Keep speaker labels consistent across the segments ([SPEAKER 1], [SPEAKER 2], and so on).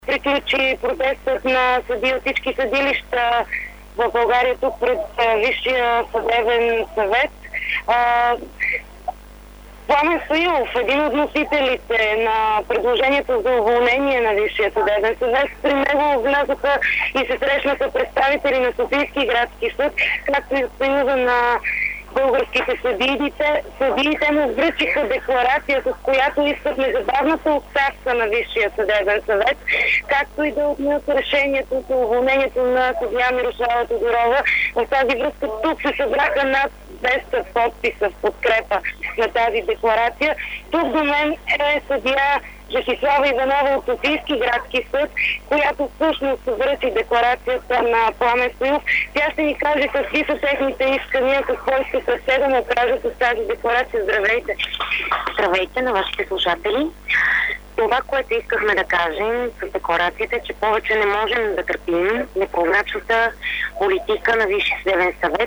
[SPEAKER 1] Приключи протестът на съдии от всички съдилища в България тук пред Висшия съдебен съвет. Пламен Стоилов, един от носителите на предложението за уволнение на Висшия съдебен съвет, при него влязоха и се срещнаха представители на Софийски градски съд, както и Съюза на българските съдии. Те му връчиха декларация, с която искат незабавната оставка на Висшия съдебен съвет, както и да отменят решението за уволнението на съдия Мирослава Тодорова. В тази връзка тук се събраха над 200 подписа в подкрепа на тази декларация. Тук до мен е съдия Жасислава Иванова от Софийски градски съд, която всъщност връчи декларацията на Пламен Стоилов. Тя ще ни каже какви са техните искания, какво искат те да му кажат с тази декларация. Здравейте!
[SPEAKER 2] Здравейте на вашите слушатели! Това, което искахме да кажем с декларацията е, че повече не можем да търпим непрозрачната политика на Висшия съдебен съвет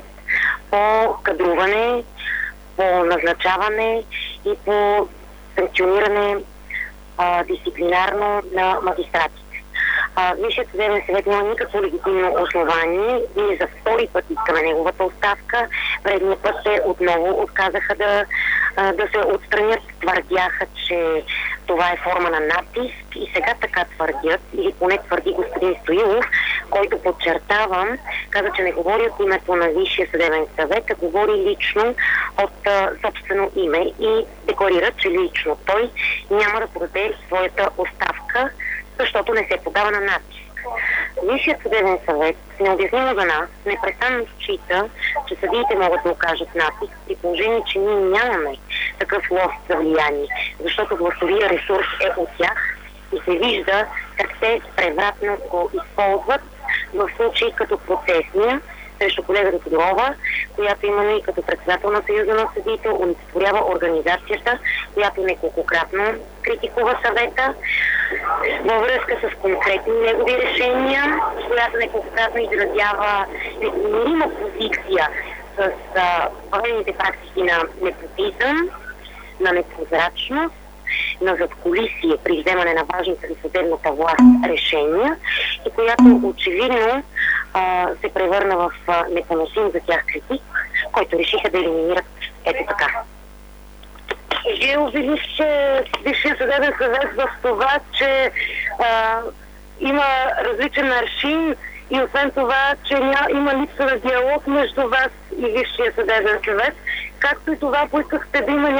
[SPEAKER 2] по кадруване, по назначаване и по санкциониране дисциплинарно на магистратите. Висшият съдебен съвет няма никакво легитимно основание. Ние за втори път искаме неговата оставка. Предния път те отново отказаха да се отстранят. Твърдяха, че това е форма на натиск и сега така твърдят, или поне твърди господин Стоилов, който, подчертавам, каза, че не говори от името на Висшия съдебен съвет, а говори лично от собствено име и декларира, че лично той няма да подаде своята оставка, защото не се подава на натиск. Висшият съдебен съвет, необяснимо за нас, непрестанно счита, че съдиите могат да окажат натиск, при положение, че ние нямаме такъв лост за влияние, защото гласовия ресурс е от тях и се вижда как те превратно го използват в случаи като процесния срещу колегата Тодорова, която именно и като председател на Съюза на съдиите олицетворява организацията, която неколкократно критикува съвета във връзка с конкретни негови решения, която неколкократно изразява непримирима позиция с правените практики на непотизъм, на непрозрачност, на задкулисие при вземане на важните за съдебната власт решения и която очевидно се превърна в непоносим за тях критик, който решиха да елиминират ето така.
[SPEAKER 1] Вие обвинихте Висшия съдебен съвет в това, че има различен аршин и освен това, че има липса на диалог между вас и Висшия съдебен съвет, както и това поискахте да има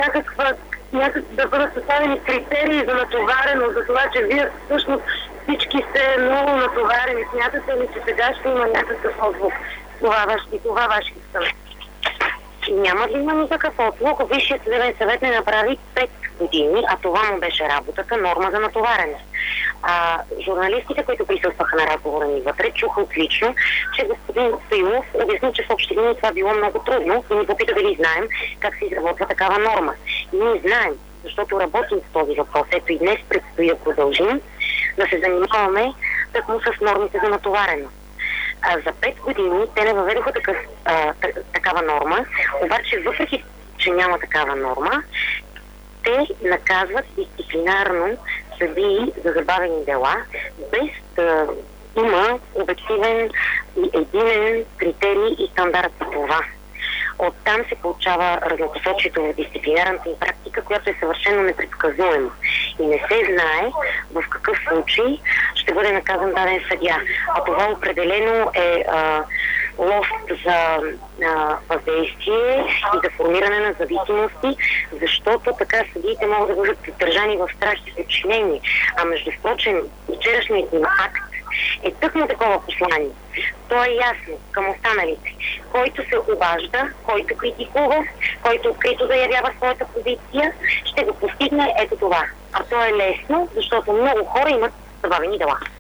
[SPEAKER 1] да бъдат съставени критерии за натовареност, за това, че вие всъщност всички сте много натоварени. Смятате ли, че сега ще има някакъв отзвук? Това ваше искане.
[SPEAKER 2] Няма да има никакъв отзвук. Висшият съдебен съвет не направи 5 години, а това му беше работата, норма за натоварене. Журналистите, които присъстваха на разговора ни вътре, чуха отлично, че господин Стоилов обясни, че в общи линии това било много трудно и ни попита дали знаем как се изработва такава норма. И ние знаем, защото работим с този въпрос. Ето и днес предстои да продължим да се занимаваме тъкмо с нормите за натовареност. За 5 години те не въведоха такава норма, обаче въпреки, че няма такава норма, те наказват дисциплинарно съдии за забавени дела, без да има обективен и единен критерий и стандарт за това. Оттам се получава разнопосочието в дисциплинарната им практика, която е съвършено непредсказуема. И не се знае в какъв случай ще бъде наказан даден съдия. А това определено е лост за въздействие и за формиране на зависимости, защото така съдиите могат да бъдат държани в страх и подчинение. А между прочим, вчерашният им акт е тъкмо такова послание. То е ясно към останалите. Който се обажда, който критикува, който открито заявява своята позиция, ще го постигне ето това. А то е лесно, защото много хора имат забавени дела.